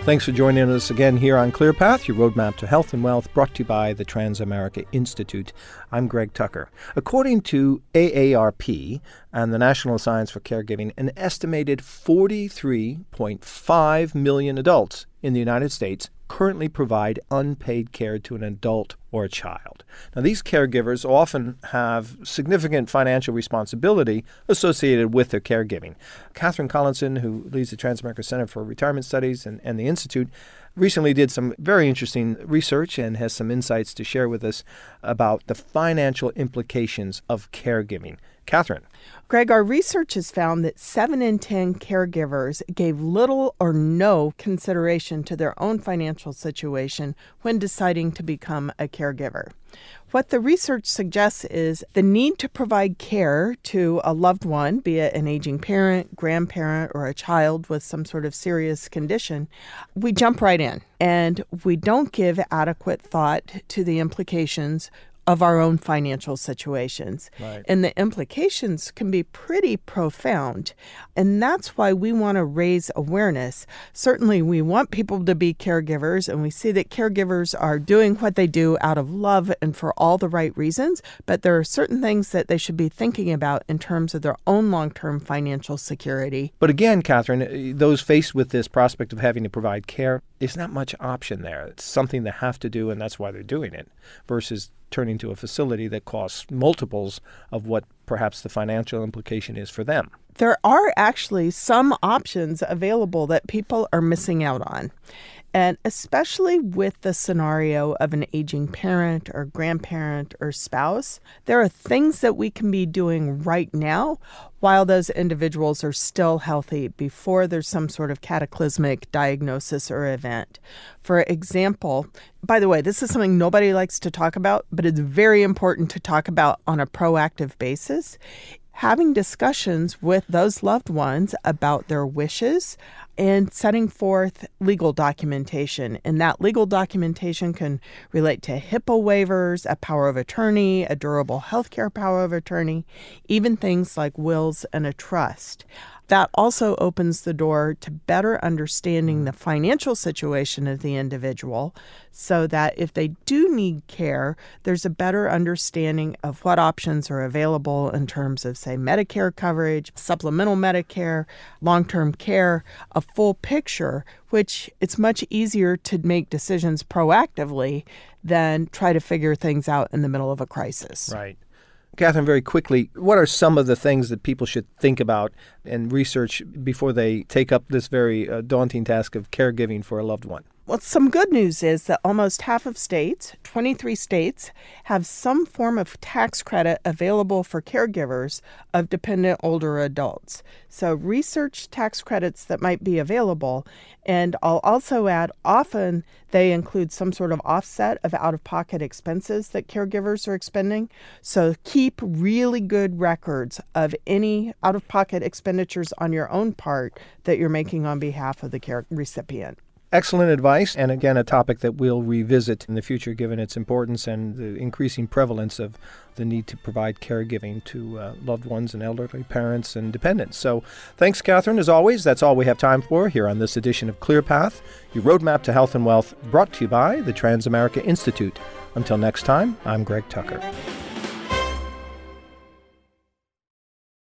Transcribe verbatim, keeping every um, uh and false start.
Thanks for joining us again here on ClearPath, your roadmap to health and wealth, brought to you by the Transamerica Institute. I'm Greg Tucker. According to A A R P and the National Alliance for Caregiving, an estimated forty-three point five million adults in the United States currently provide unpaid care to an adult or a child. Now, these caregivers often have significant financial responsibility associated with their caregiving. Catherine Collinson, who leads the Transamerica Center for Retirement Studies and, and the Institute, recently did some very interesting research and has some insights to share with us about the financial implications of caregiving. Catherine. Greg, our research has found that seven in ten caregivers gave little or no consideration to their own financial situation when deciding to become a caregiver. What the research suggests is the need to provide care to a loved one, be it an aging parent, grandparent, or a child with some sort of serious condition. We jump right in, and we don't give adequate thought to the implications of our own financial situations. Right. And the implications can be pretty profound. And that's why we want to raise awareness. Certainly, we want people to be caregivers, and we see that caregivers are doing what they do out of love and for all the right reasons. But there are certain things that they should be thinking about in terms of their own long-term financial security. But again, Catherine, those faced with this prospect of having to provide care, there's not much option there. It's something they have to do, and that's why they're doing it, versus turning to a facility that costs multiples of what perhaps the financial implication is for them. There are actually some options available that people are missing out on. And especially with the scenario of an aging parent or grandparent or spouse, there are things that we can be doing right now while those individuals are still healthy before there's some sort of cataclysmic diagnosis or event. For example, by the way, this is something nobody likes to talk about, but it's very important to talk about on a proactive basis. Having discussions with those loved ones about their wishes and setting forth legal documentation. And that legal documentation can relate to HIPAA waivers, a power of attorney, a durable healthcare power of attorney, even things like wills and a trust. That also opens the door to better understanding the financial situation of the individual so that if they do need care, there's a better understanding of what options are available in terms of, say, Medicare coverage, supplemental Medicare, long-term care, a full picture, which it's much easier to make decisions proactively than try to figure things out in the middle of a crisis. Right. Catherine, very quickly, what are some of the things that people should think about and research before they take up this very uh, daunting task of caregiving for a loved one? Well, some good news is that almost half of states, twenty-three states, have some form of tax credit available for caregivers of dependent older adults. So research tax credits that might be available. And I'll also add, often they include some sort of offset of out-of-pocket expenses that caregivers are expending. So keep really good records of any out-of-pocket expenditures on your own part that you're making on behalf of the care recipient. Excellent advice, and again, a topic that we'll revisit in the future given its importance and the increasing prevalence of the need to provide caregiving to uh, loved ones and elderly parents and dependents. So thanks, Catherine, as always. That's all we have time for here on this edition of ClearPath, your roadmap to health and wealth, brought to you by the Transamerica Institute. Until next time, I'm Greg Tucker.